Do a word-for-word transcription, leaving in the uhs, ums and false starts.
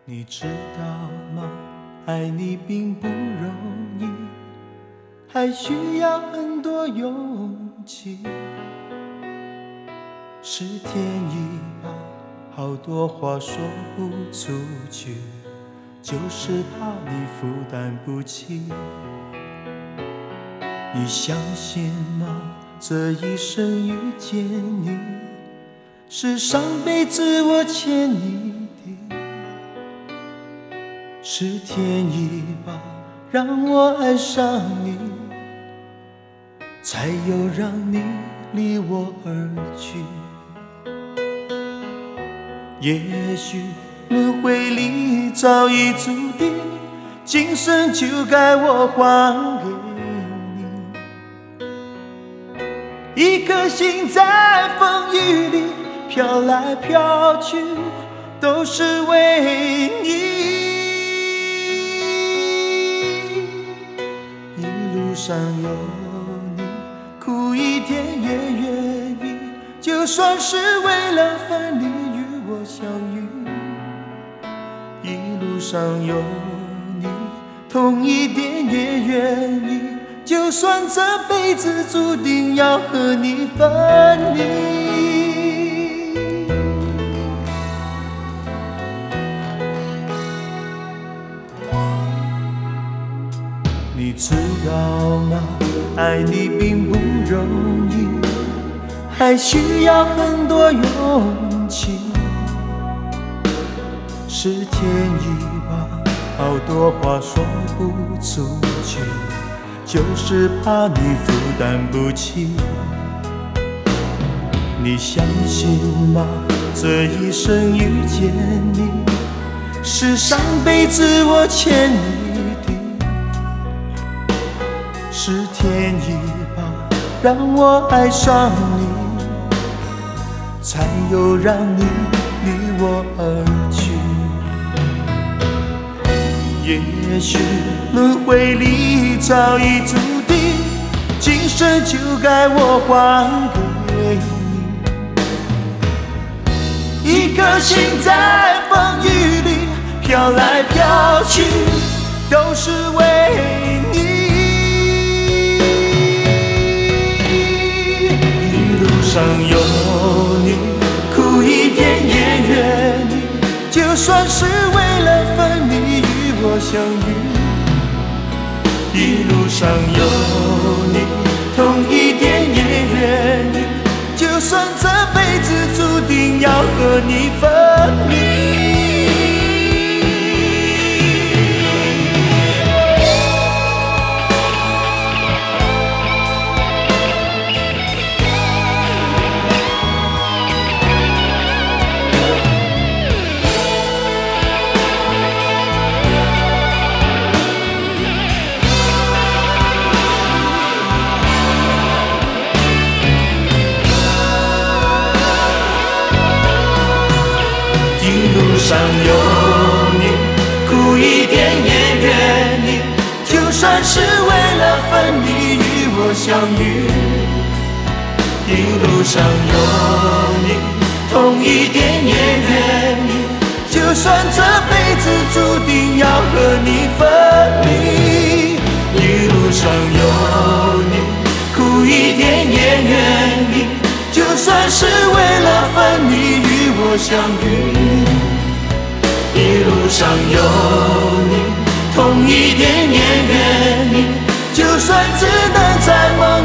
你知道吗？爱你并不容易，还需要很多勇气。是天意吧，好多话说不出去，就是怕你负担不起。你相信吗？这一生遇见你，是上辈子我欠你的。是天意吧，让我爱上你，才有让你离我而去。也许轮回里早已注定，今生就该我还给你。一颗心在风雨里飘来飘去，都是为你。一路上有你，苦一点也愿意，就算是为了分离与我相遇。一路上有你，痛一点也愿意，就算这辈子注定要和你分离。你知道吗？爱你并不容易，还需要很多勇气。是天意吧，好多话说不出去，就是怕你负担不起。你相信吗？这一生遇见你，是上辈子我欠你的。是天意吧，让我爱上你，才有让你离我而去。也许轮回里早已注定，今生就该我还给你。一颗心在风雨里飘来飘去，都是为你。一路上有你，苦一点也愿意，就算是为了分离与我相遇。一路上有你，痛一点也愿意，就算这辈子注定要和你分离。上有你，苦一点也愿意，就算是为了分离与我相遇。一路上有你，痛一点也愿意，就算这辈子注定要和你分离。一路上有你，苦一点也愿意，就算是为了分离与我相遇。一路上有你，痛一点也愿意，就算只能在梦